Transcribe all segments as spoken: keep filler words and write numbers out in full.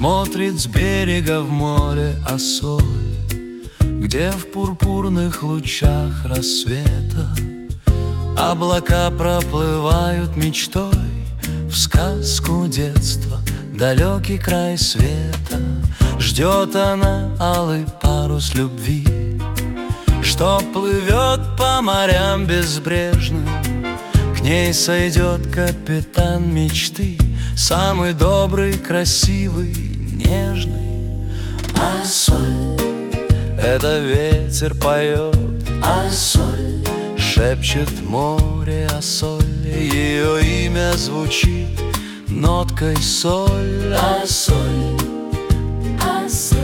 смотрит с берега в море осоль, где в пурпурных лучах рассвета облака проплывают мечтой в сказку детства, далекий край света. Ждет она алый парус любви, что плывет по морям безбрежным. К ней сойдет капитан мечты, самый добрый, красивый, нежный. А соль — это ветер поет, а соль — шепчет море о соли. Ее имя звучит ноткой соль, а соль, а соль.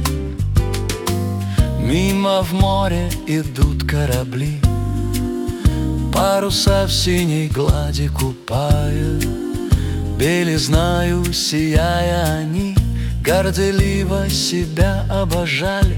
Мимо в море идут корабли, паруса в синей глади купая. Белизною сияя они горделиво себя обожали.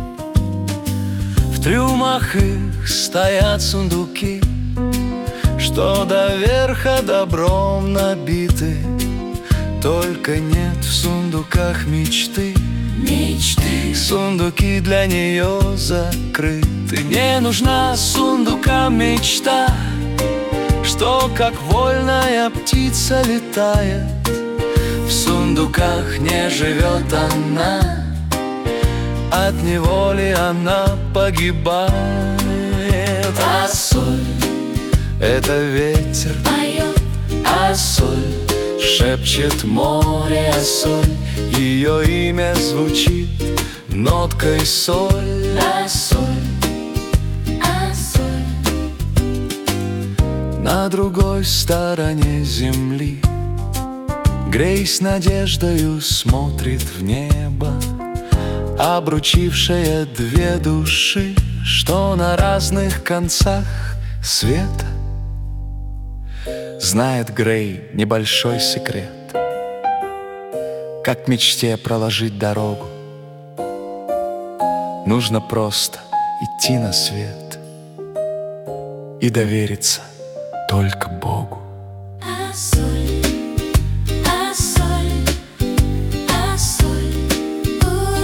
В трюмах их стоят сундуки, что до верха добром набиты. Только нет в сундуках мечты, мечты. Сундуки для нее закрыты. Не нужна сундукам мечта, что как вольная птица летает. В сундуках не живет она, от неволи она погибает. А соль — это ветер поет, а соль — шепчет море о соль. Ее имя звучит ноткой соль, а соль, а соль. На другой стороне земли Грейс надеждою смотрит в небо, обручившая две души, что на разных концах света. Знает Грей небольшой секрет, как мечте проложить дорогу. Нужно просто идти на свет и довериться только Богу. А соль, а соль, а соль,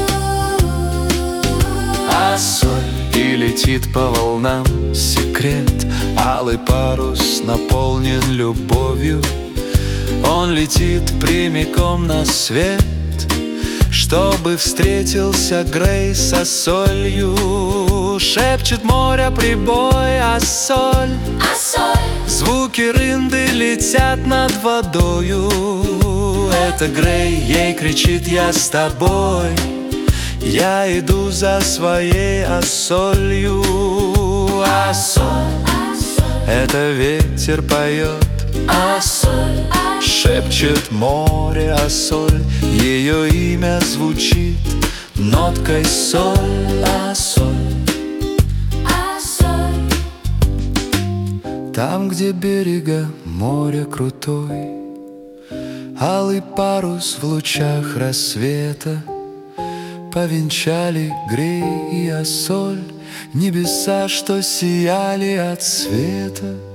а соль. И летит по волнам секрет, алый парус наполнен любовью. Он летит прямиком на свет, чтобы встретился Грей со солью. Шепчет море прибой, а соль, а соль. Звуки рынды летят над водою. Это Грей ей кричит: я с тобой, я иду за своей осолью. А соль — это ветер поет, а соль, шепчет море о соль. Ее имя звучит ноткой соль, а соль, а соль. там, где берега море крутой, алый парус в лучах рассвета повенчали Грей и Осоль, небеса, что сияли от света.